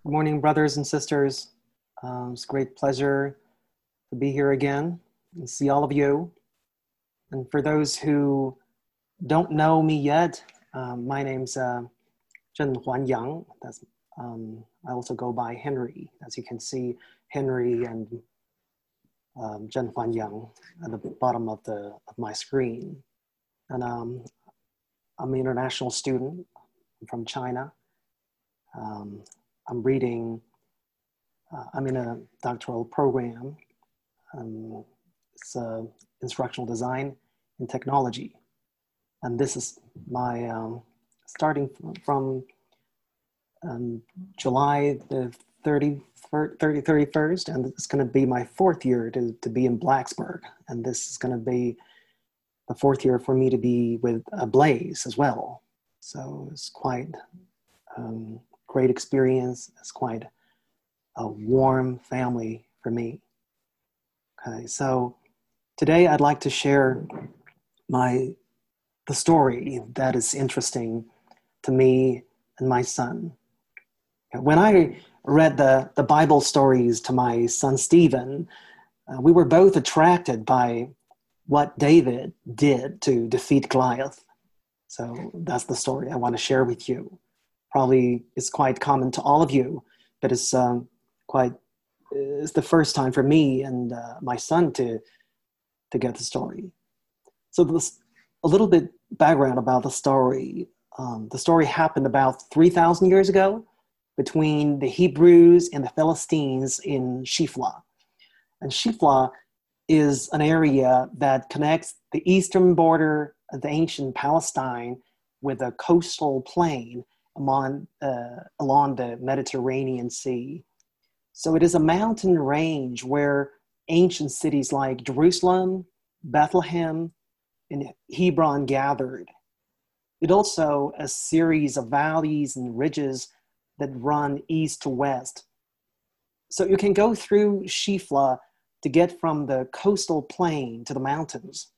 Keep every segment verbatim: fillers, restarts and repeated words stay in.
Good morning, brothers and sisters. Um, it's a great pleasure to be here again and see all of you. And for those who don't know me yet, um, my name's uh, Zhen Huan Yang. That's, um, I also go by Henry. As you can see, Henry and um, Zhen Huan Yang at the bottom of, the, of my screen. And um, I'm an international student from China. Um, I'm reading, uh, I'm in a doctoral program. Um, it's uh, instructional design and technology. And this is my, um, starting from um, July the thirty-first, thirty, thirty-first, and it's gonna be my fourth year to, to be in Blacksburg. And this is gonna be the fourth year for me to be with uh, Blaze as well. So it's quite um, great experience. It's quite a warm family for me. Okay, so today I'd like to share my the story that is interesting to me and my son. When I read the, the Bible stories to my son Stephen, uh, we were both attracted by what David did to defeat Goliath. So that's the story I want to share with you. Probably it's quite common to all of you, but it's um, quite, it's the first time for me and uh, my son to, to get the story. So this, a little bit background about the story. Um, the story happened about three thousand years ago between the Hebrews and the Philistines in Shifla. And Shifla is an area that connects the eastern border of the ancient Palestine with a coastal plain among, uh, along the Mediterranean Sea. So it is a mountain range where ancient cities like Jerusalem, Bethlehem, and Hebron gathered. It also a series of valleys and ridges that run east to west. So you can go through Shifla to get from the coastal plain to the mountains.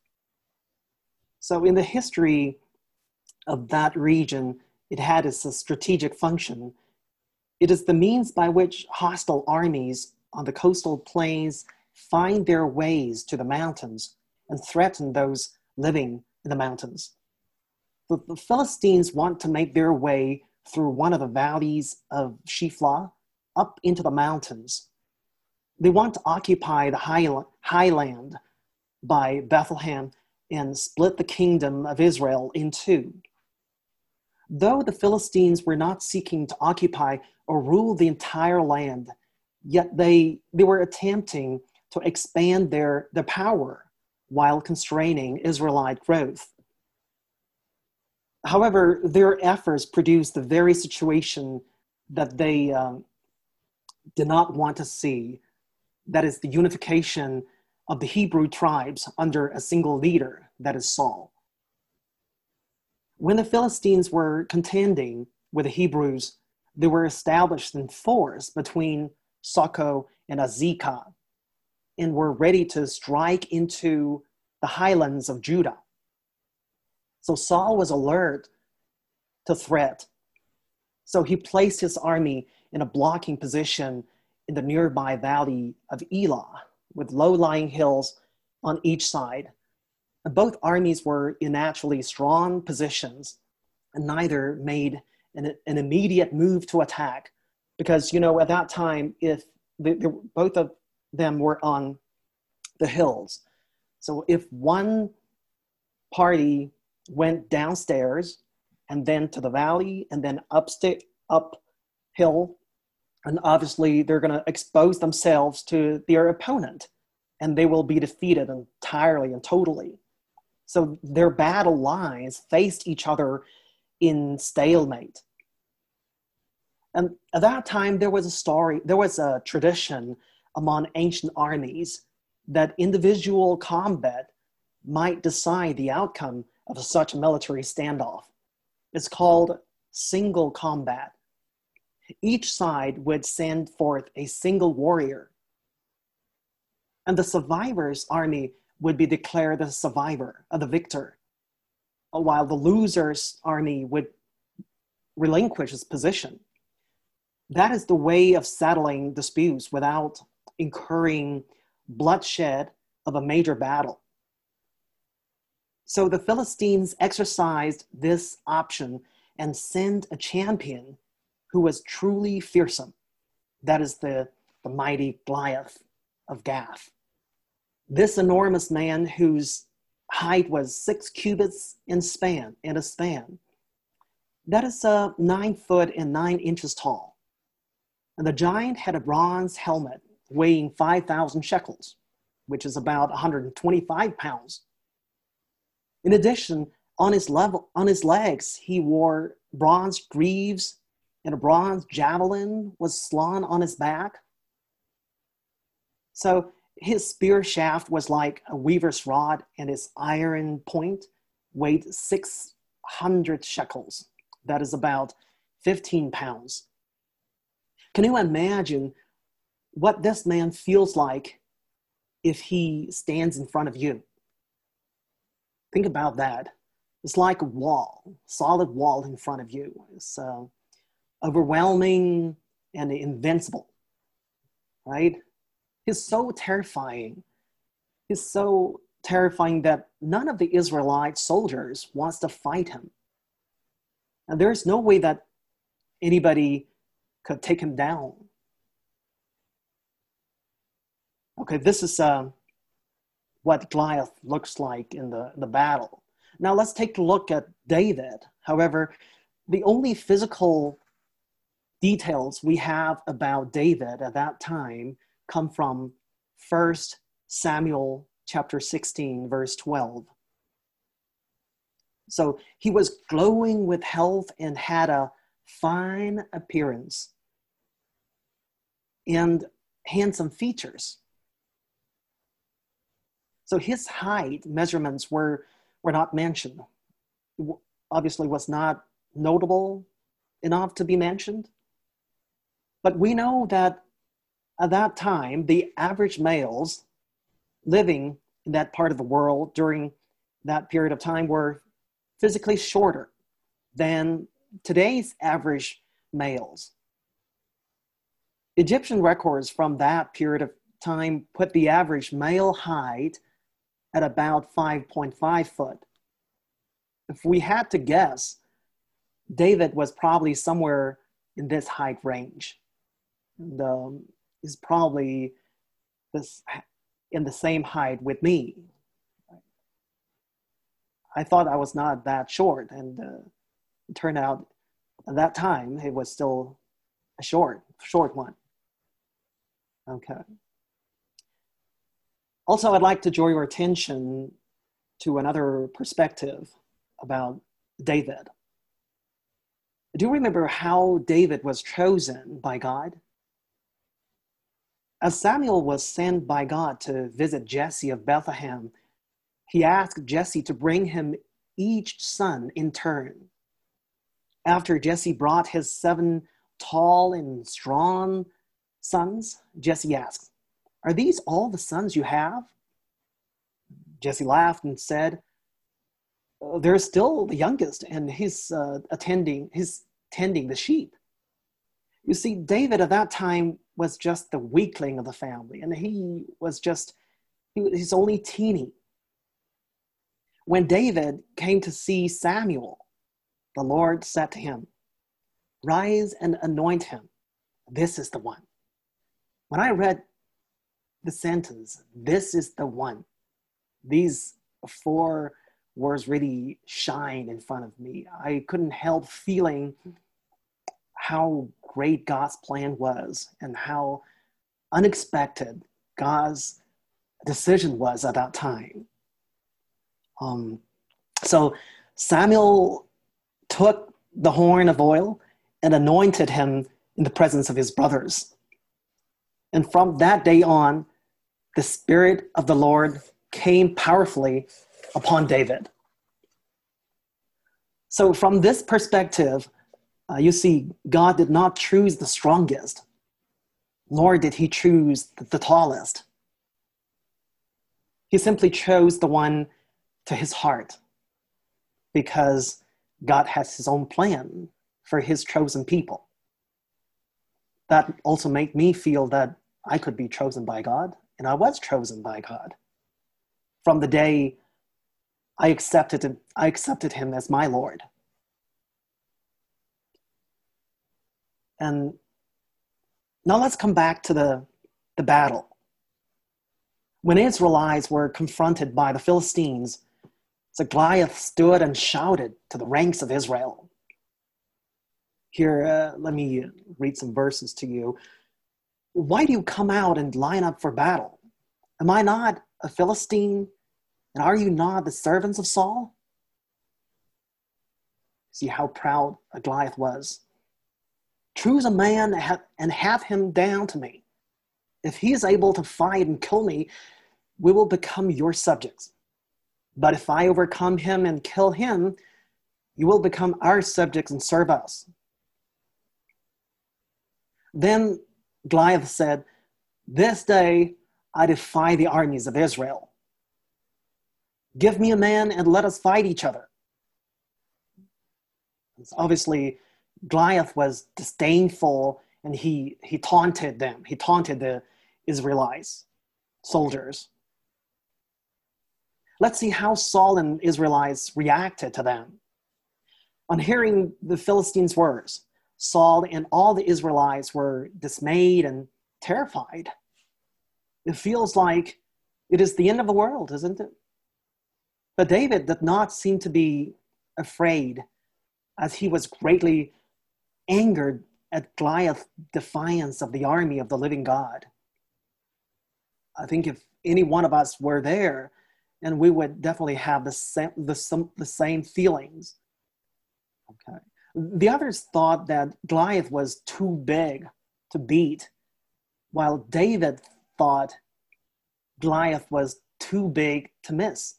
So in the history of that region, it had as a strategic function. It is the means by which hostile armies on the coastal plains find their ways to the mountains and threaten those living in the mountains. The, the Philistines want to make their way through one of the valleys of Shifla up into the mountains. They want to occupy the high, highland by Bethlehem and split the kingdom of Israel in two. Though the Philistines were not seeking to occupy or rule the entire land, yet they, they were attempting to expand their, their power while constraining Israelite growth. However, their efforts produced the very situation that they um, did not want to see, that is the unification of the Hebrew tribes under a single leader, that is Saul. When the Philistines were contending with the Hebrews, they were established in force between Soko and Azekah and were ready to strike into the highlands of Judah. So Saul was alert to threat. So he placed his army in a blocking position in the nearby valley of Elah with low-lying hills on each side. And both armies were in naturally strong positions, and neither made an, an immediate move to attack because, you know, at that time, if they, they, both of them were on the hills. So if one party went downstairs and then to the valley and then upsta- uphill, and obviously they're going to expose themselves to their opponent and they will be defeated entirely and totally. So their battle lines faced each other in stalemate. And at that time, there was a story, there was a tradition among ancient armies that individual combat might decide the outcome of such a military standoff. It's called single combat. Each side would send forth a single warrior, and the survivor's army would be declared the survivor, or the victor, while the loser's army would relinquish its position. That is the way of settling disputes without incurring bloodshed of a major battle. So the Philistines exercised this option and sent a champion who was truly fearsome. That is the, the mighty Goliath of Gath. This enormous man whose height was six cubits in span, in a span. That is uh, nine foot and nine inches tall. And the giant had a bronze helmet weighing five thousand shekels, which is about one hundred twenty-five pounds. In addition, on his, level, on his legs, he wore bronze greaves, and a bronze javelin was slung on his back. So his spear shaft was like a weaver's rod, and his iron point weighed six hundred shekels. That is about fifteen pounds. Can you imagine what this man feels like if he stands in front of you? Think about that. It's like a wall, solid wall in front of you. It's uh, overwhelming and invincible, right? He's so terrifying. He's so terrifying that none of the Israelite soldiers wants to fight him. And there's no way that anybody could take him down. Okay, this is uh, what Goliath looks like in the, the battle. Now let's take a look at David. However, the only physical details we have about David at that time come from First Samuel chapter sixteen, verse twelve. So he was glowing with health and had a fine appearance and handsome features. So his height measurements were, were not mentioned. Obviously was not notable enough to be mentioned. But we know that at that time, the average males living in that part of the world during that period of time were physically shorter than today's average males. Egyptian records from that period of time put the average male height at about five point five foot. If we had to guess, David was probably somewhere in this height range. And, um, is probably this in the same height with me. I thought I was not that short, and uh, it turned out at that time it was still a short, short one. Okay. Also, I'd like to draw your attention to another perspective about David. Do you remember how David was chosen by God? As Samuel was sent by God to visit Jesse of Bethlehem, he asked Jesse to bring him each son in turn. After Jesse brought his seven tall and strong sons, Jesse asked, "Are these all the sons you have?" Jesse laughed and said, "There's still the youngest, and he's uh, attending, he's tending the sheep." You see, David at that time was just the weakling of the family, and he was just, he, he's only teeny. When David came to see Samuel, the Lord said to him, "Rise and anoint him. This is the one." When I read the sentence, "This is the one," these four words really shine in front of me. I couldn't help feeling how great God's plan was and how unexpected God's decision was at that time. Um, so Samuel took the horn of oil and anointed him in the presence of his brothers. And from that day on, the Spirit of the Lord came powerfully upon David. So from this perspective, uh, you see, God did not choose the strongest, nor did he choose the, the tallest. He simply chose the one to his heart, because God has his own plan for his chosen people. that also made me feel that I could be chosen by God, and I was chosen by God. From the day I accepted him, I accepted him as my Lord. And now let's come back to the, the battle. When Israelites were confronted by the Philistines, so Goliath stood and shouted to the ranks of Israel. Here, uh, let me read some verses to you. Why do you come out and line up for battle? Am I not a Philistine? And are you not the servants of Saul? See how proud Goliath was. Choose a man and have him down to me. If he is able to fight and kill me, we will become your subjects. But if I overcome him and kill him, you will become our subjects and serve us. Then Goliath said, this day I defy the armies of Israel. Give me a man and let us fight each other. Obviously, Goliath was disdainful, and he, he taunted them. He taunted the Israelites, soldiers. Let's see how Saul and Israelites reacted to them. On hearing the Philistines' words, Saul and all the Israelites were dismayed and terrified. It feels like it is the end of the world, isn't it? But David did not seem to be afraid, as he was greatly angered at Goliath's defiance of the army of the living God. I think if any one of us were there, and we would definitely have the same, the, the same feelings. Okay. The others thought that Goliath was too big to beat, while David thought Goliath was too big to miss.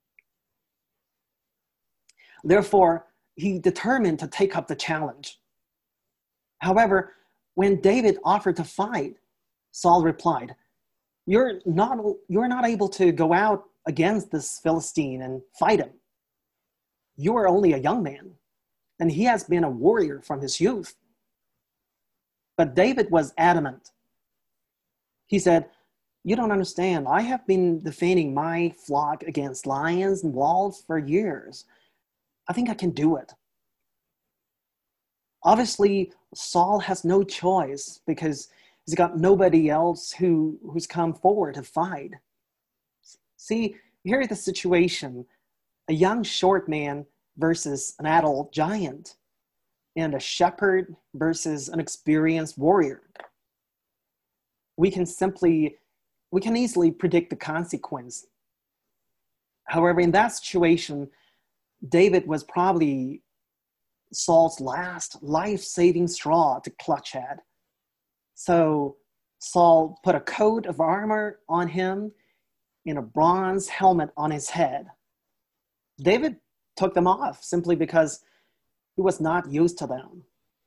Therefore, he determined to take up the challenge. However, when David offered to fight, Saul replied, You're not, you're not able to go out against this Philistine and fight him. You are only a young man, and he has been a warrior from his youth. But David was adamant. He said, You don't understand. I have been defending my flock against lions and wolves for years. I think I can do it. Obviously, Saul has no choice because he's got nobody else who, who's come forward to fight. See, here's the situation. A young short man versus an adult giant, and a shepherd versus an experienced warrior. We can simply, we can easily predict the consequence. However, in that situation, David was probably Saul's last life-saving straw to clutch at. So Saul put a coat of armor on him and a bronze helmet on his head. David took them off simply because he was not used to them.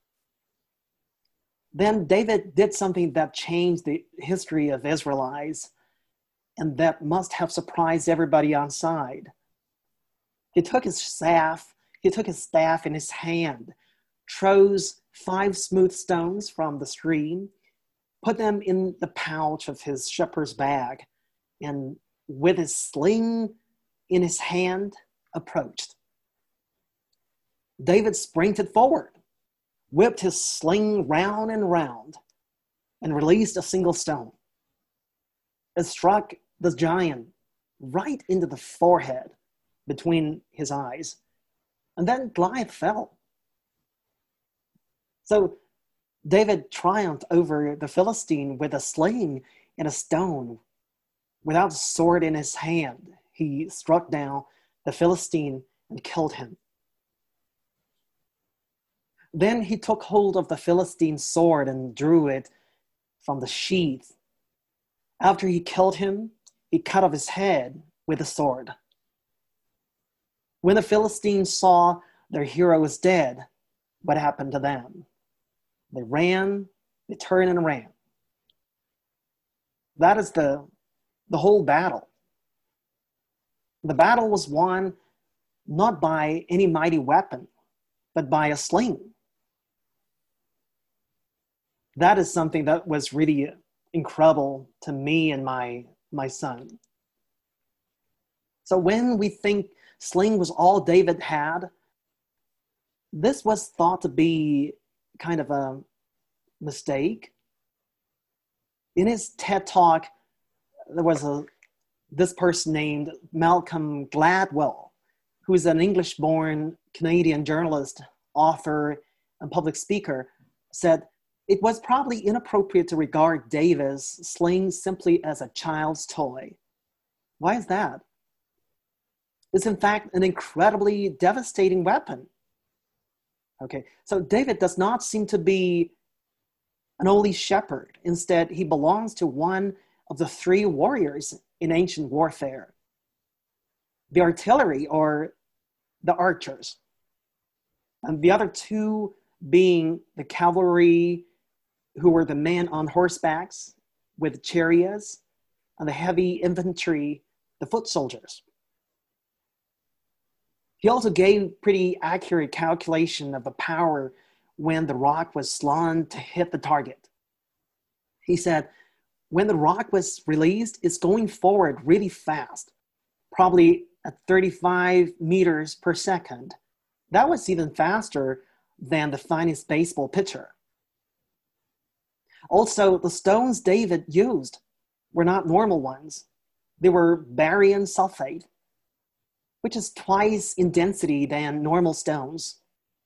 Then David did something that changed the history of Israelites, and that must have surprised everybody on side. He took his staff, he took his staff in his hand, chose five smooth stones from the stream, put them in the pouch of his shepherd's bag, and with his sling in his hand, approached. David sprinted forward, whipped his sling round and round, and released a single stone. It struck the giant right into the forehead between his eyes, and then Goliath fell. So David triumphed over the Philistine with a sling and a stone. Without a sword in his hand, he struck down the Philistine and killed him. Then he took hold of the Philistine's sword and drew it from the sheath. After he killed him, he cut off his head with the sword. When the Philistines saw their hero was dead, what happened to them? They ran, they turned and ran. That is the, the whole battle. The battle was won not by any mighty weapon, but by a sling. that is something that was really incredible to me and my, my son. So when we think sling was all David had, this was thought to be kind of a mistake. In his TED Talk, there was a this person named Malcolm Gladwell, who is an English-born Canadian journalist, author, and public speaker, said it was probably inappropriate to regard David's sling simply as a child's toy. Why is that? It's in fact an incredibly devastating weapon. Okay, so David does not seem to be an only shepherd. Instead, he belongs to one of the three warriors in ancient warfare: the artillery, or the archers, and the other two being the cavalry, who were the men on horsebacks with chariots, and the heavy infantry, the foot soldiers. He also gave pretty accurate calculation of the power when the rock was slung to hit the target. He said, when the rock was released, it's going forward really fast, probably at thirty-five meters per second. That was even faster than the finest baseball pitcher. Also, the stones David used were not normal ones. They were barium sulfate, which is twice in density than normal stones.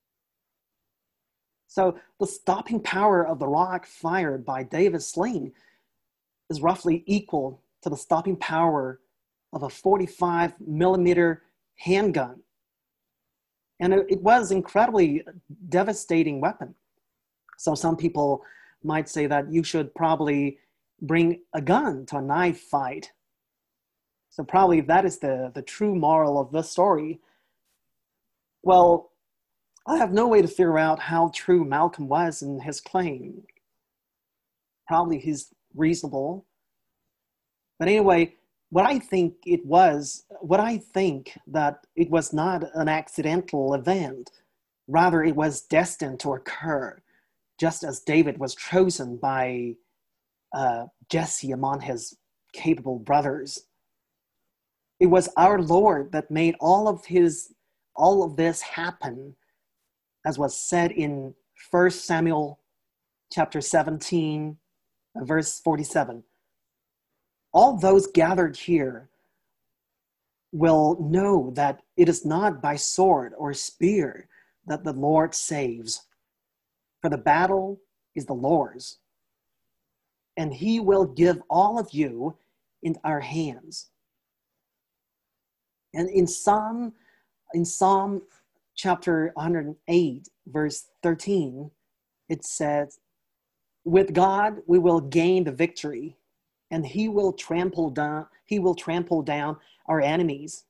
So the stopping power of the rock fired by David's sling is roughly equal to the stopping power of a forty-five millimeter handgun. And it, it was an incredibly devastating weapon. So some people might say that you should probably bring a gun to a knife fight. So probably that is the, the true moral of the story. Well, I have no way to figure out how true Malcolm was in his claim. Probably he's reasonable. But anyway, what I think it was, what I think that it was not an accidental event. Rather, it was destined to occur, just as David was chosen by uh, Jesse among his capable brothers. It was our Lord that made all of his, all of this happen, as was said in First Samuel chapter seventeen, verse forty-seven. All those gathered here will know that it is not by sword or spear that the Lord saves, for the battle is the Lord's, and he will give all of you in our hands. And in Psalm, in Psalm chapter one hundred eight, verse thirteen, it says, with God we will gain the victory, and he will trample down, he will trample down our enemies.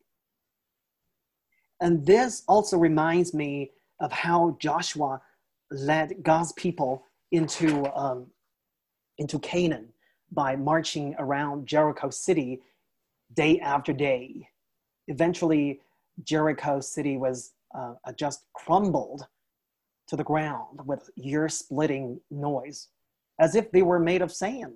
And this also reminds me of how Joshua led God's people into, um, into Canaan by marching around Jericho city day after day. Eventually, Jericho city was uh, just crumbled to the ground with ear-splitting noise, as if they were made of sand.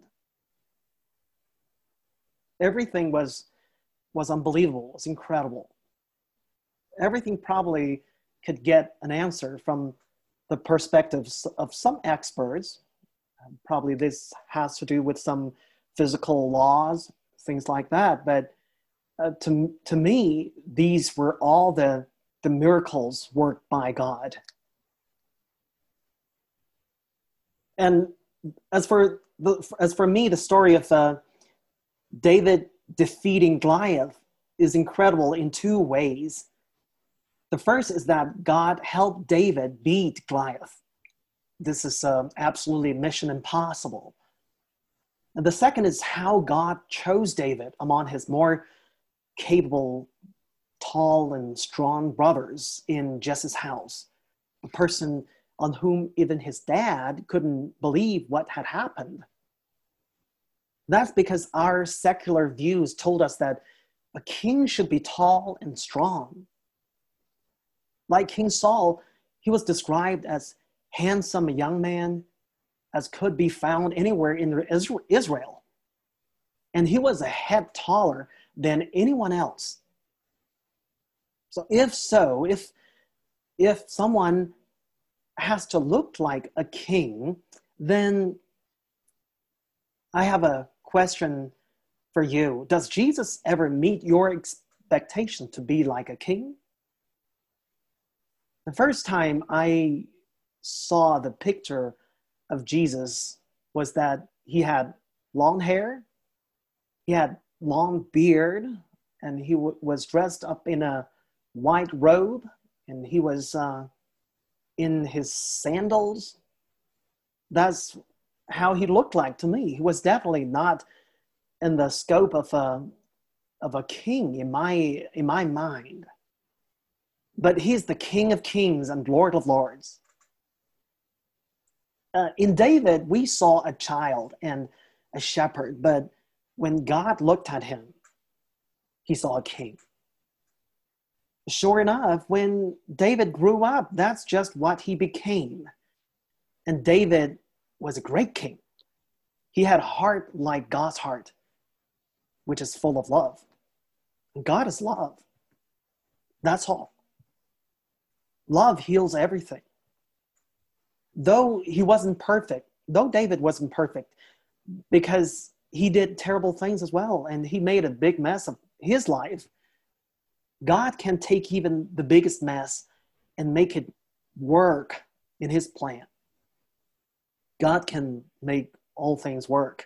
Everything was, was unbelievable, it was incredible. Everything probably could get an answer from the perspectives of some experts. Um, probably this has to do with some physical laws, things like that. But uh, to, to me, these were all the, the miracles worked by God. And as for, the, as for me, the story of uh, David defeating Goliath is incredible in two ways. The first is that God helped David beat Goliath. This is uh, absolutely mission impossible. And the second is how God chose David among his more capable, tall, and strong brothers in Jesse's house, a person on whom even his dad couldn't believe what had happened. That's because our secular views told us that a king should be tall and strong. Like King Saul, he was described as handsome young man, as could be found anywhere in Israel. And he was a head taller than anyone else. So if so, if, if someone has to look like a king, then I have a question for you. Does Jesus ever meet your expectation to be like a king? The first time I saw the picture of Jesus was that he had long hair, he had long beard, and he w- was dressed up in a white robe, and he was uh, in his sandals. That's how he looked like to me. He was definitely not in the scope of a, of a king in my, in my mind. But he's the King of Kings and Lord of Lords. Uh, in David, we saw a child and a shepherd, but when God looked at him, he saw a king. Sure enough, when David grew up, that's just what he became. And David was a great king. He had a heart like God's heart, which is full of love. And God is love. That's all. Love heals everything. Though he wasn't perfect, though David wasn't perfect, because he did terrible things as well, and he made a big mess of his life, God can take even the biggest mess and make it work in his plan. God can make all things work.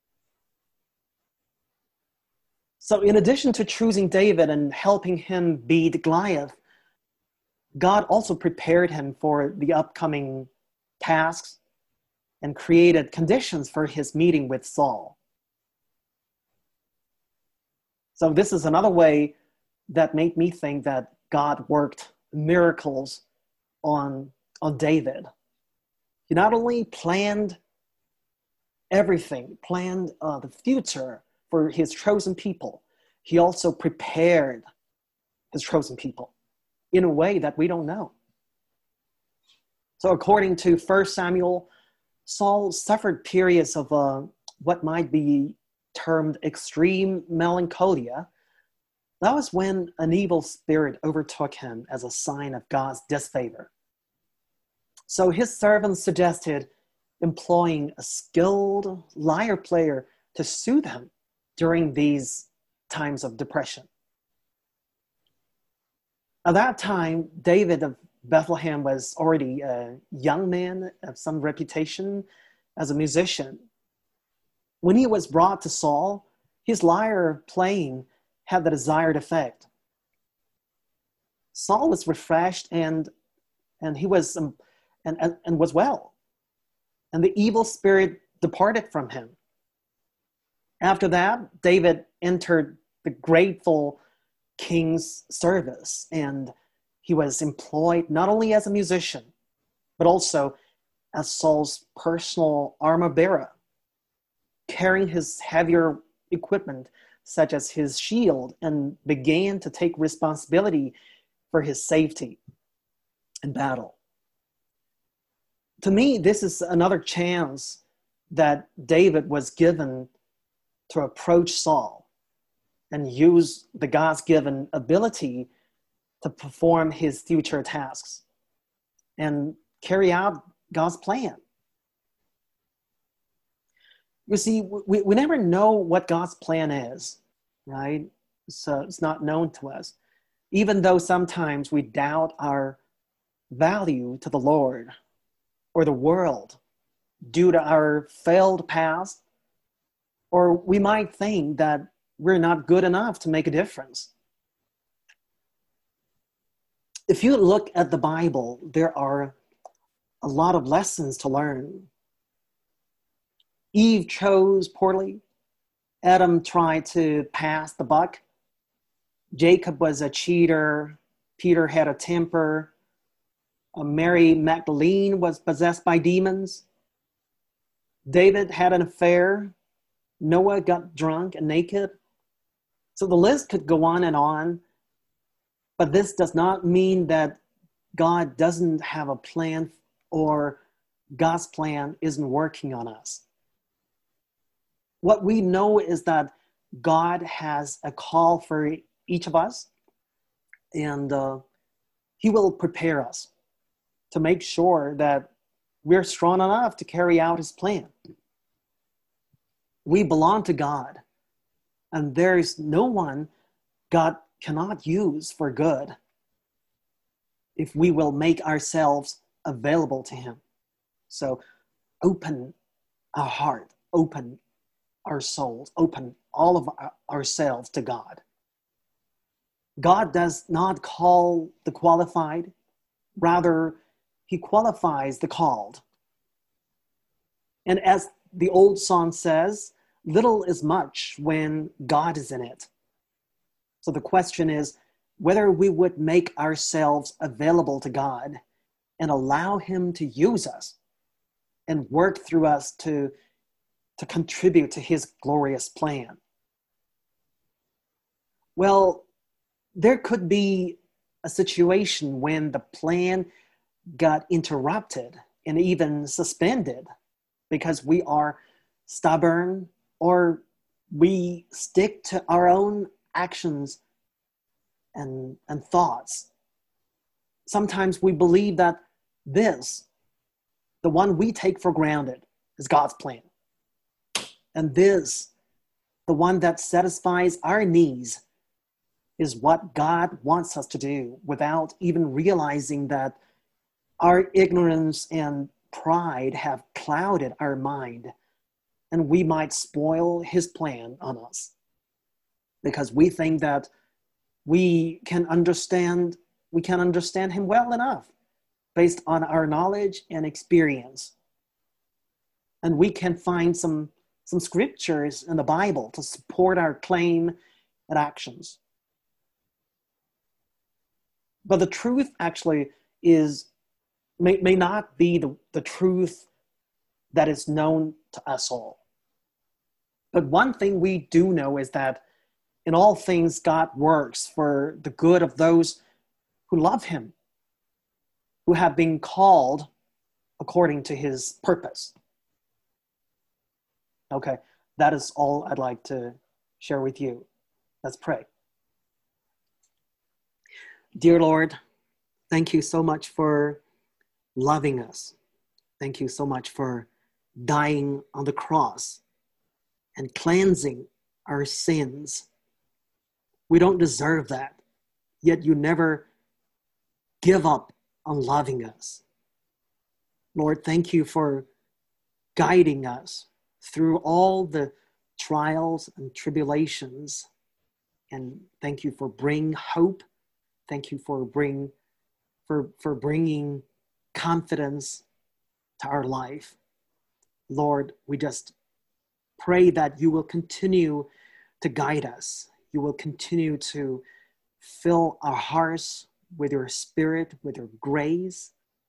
So in addition to choosing David and helping him beat Goliath, God also prepared him for the upcoming tasks and created conditions for his meeting with Saul. So this is another way that made me think that God worked miracles on, on David. He not only planned everything, planned uh, the future for his chosen people, he also prepared his chosen people in a way that we don't know. So according to First Samuel, Saul suffered periods of uh, what might be termed extreme melancholia. That was when an evil spirit overtook him as a sign of God's disfavor. So his servants suggested employing a skilled lyre player to soothe him during these times of depression. At that time, David of Bethlehem was already a young man of some reputation as a musician. When he was brought to Saul, his lyre playing had the desired effect. Saul was refreshed and and he was um, and, and, and was well. And the evil spirit departed from him. After that, David entered the grateful king's service, and he was employed not only as a musician, but also as Saul's personal armor bearer, carrying his heavier equipment, such as his shield, and began to take responsibility for his safety in battle. To me, this is another chance that David was given to approach Saul and use the God's given ability to perform his future tasks and carry out God's plan. You see, we, we never know what God's plan is, right? So it's not known to us. Even though sometimes we doubt our value to the Lord or the world due to our failed past, or we might think that we're not good enough to make a difference. If you look at the Bible, there are a lot of lessons to learn. Eve chose poorly. Adam tried to pass the buck. Jacob was a cheater. Peter had a temper. Uh, Mary Magdalene was possessed by demons. David had an affair. Noah got drunk and naked. So the list could go on and on. But this does not mean that God doesn't have a plan or God's plan isn't working on us. What we know is that God has a call for each of us, and uh, He will prepare us to make sure that we're strong enough to carry out His plan. We belong to God, and there is no one God cannot use for good if we will make ourselves available to Him. So open our heart, open our souls, open all of our, ourselves to God. God does not call the qualified, rather, He qualifies the called. And as the old song says, little is much when God is in it. So the question is whether we would make ourselves available to God and allow Him to use us and work through us to, to contribute to His glorious plan. Well, there could be a situation when the plan got interrupted and even suspended because we are stubborn or we stick to our own actions and, and thoughts. Sometimes we believe that this, the one we take for granted, is God's plan. And this, the one that satisfies our needs, is what God wants us to do without even realizing that our ignorance and pride have clouded our mind, and we might spoil His plan on us because we think that we can understand, we can understand Him well enough based on our knowledge and experience. And we can find some, some scriptures in the Bible to support our claim and actions. But the truth actually is, may, may not be the, the truth that is known to us all. But one thing we do know is that in all things, God works for the good of those who love Him, who have been called according to His purpose. Okay, that is all I'd like to share with you. Let's pray. Dear Lord, thank you so much for loving us. Thank you so much for dying on the cross and cleansing our sins. We don't deserve that, yet you never give up on loving us. Lord, thank you for guiding us through all the trials and tribulations. And thank you for bringing hope. Thank you for bring, for, for bringing confidence to our life. Lord, we just pray that you will continue to guide us. You will continue to fill our hearts with your Spirit, with your grace.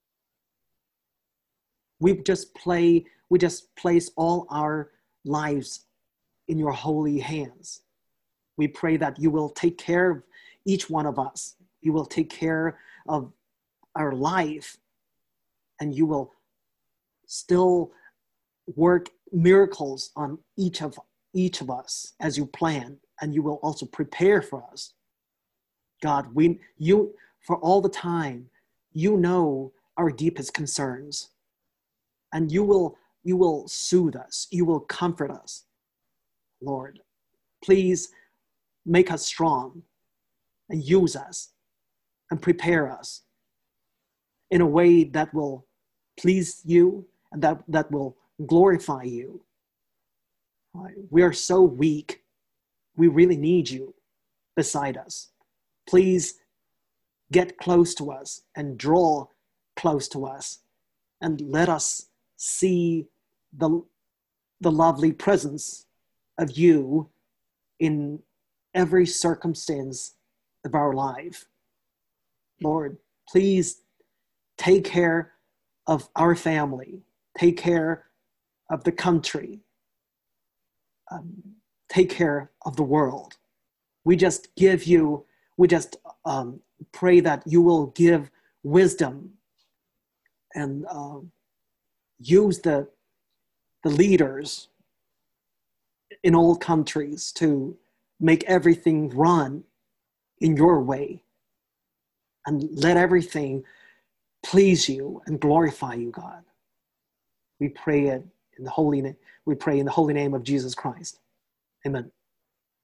We just play, we just place all our lives in your holy hands. We pray that you will take care of each one of us. You will take care of our life, and you will still work miracles on each of each of us as you plan, and you will also prepare for us. God, we you for all the time, you know our deepest concerns, and you will you will soothe us, you will comfort us. Lord, please make us strong and use us and prepare us in a way that will please you and that, that will glorify you. We are so weak. We really need you beside us. Please get close to us and draw close to us and let us see the, the lovely presence of you in every circumstance of our life. Lord, please take care of our family, take care of the country, um, take care of the world. We just give you, we just um, pray that you will give wisdom and uh, use the, the leaders in all countries to make everything run in your way, and let everything please you and glorify you, God. We pray it in the holy name. We pray in the holy name of Jesus Christ. Amen.